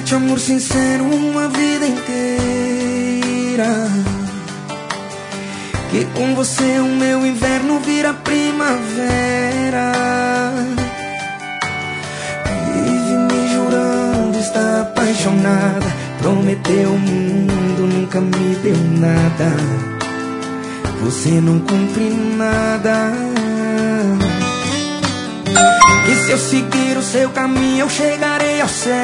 promete amor sincero uma vida inteira, que com você o meu inverno vira primavera. Vive me jurando estar apaixonada, prometeu o mundo, nunca me deu nada. Você não cumpre nada. E se eu seguir o seu caminho eu chegarei ao céu.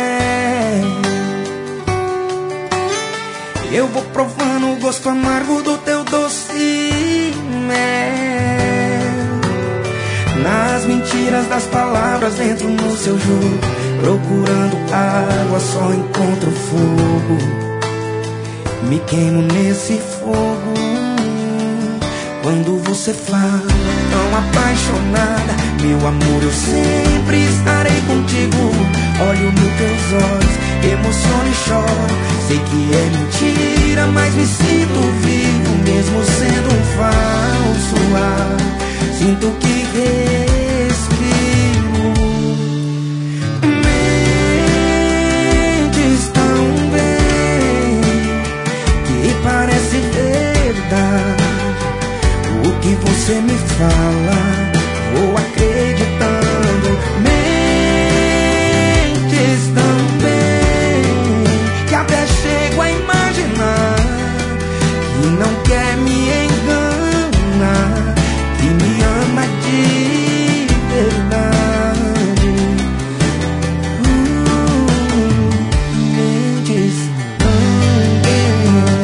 Eu vou provando o gosto amargo do teu doce mel. Nas mentiras das palavras entro no seu jogo, procurando água só encontro fogo. Me queimo nesse fogo quando você fala tão apaixonada. Meu amor, eu sempre estarei contigo. Olho nos teus olhos, emociono e choro. Sei que é mentira, mas me sinto vivo, mesmo sendo um falso ar. Sinto que respiro. Mentes tão bem que parece verdade. O que você me fala, vou acreditando. Mentes tão bem que até chego a imaginar que não quer me enganar, que me ama de verdade. Mentes tão bem.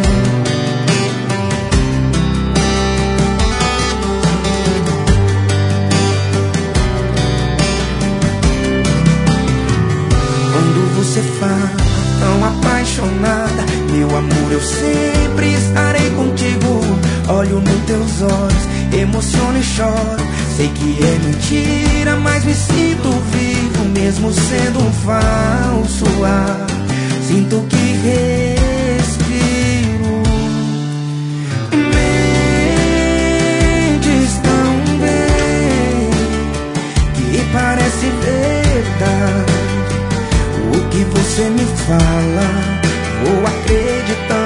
Você fala tão apaixonada, meu amor, eu sempre estarei contigo. Olho nos teus olhos, emociono e choro. Sei que é mentira, mas me sinto vivo, mesmo sendo um falso ar. Sinto que respiro. Mentes tão bem que parece verdade. O que você me fala, vou acreditar.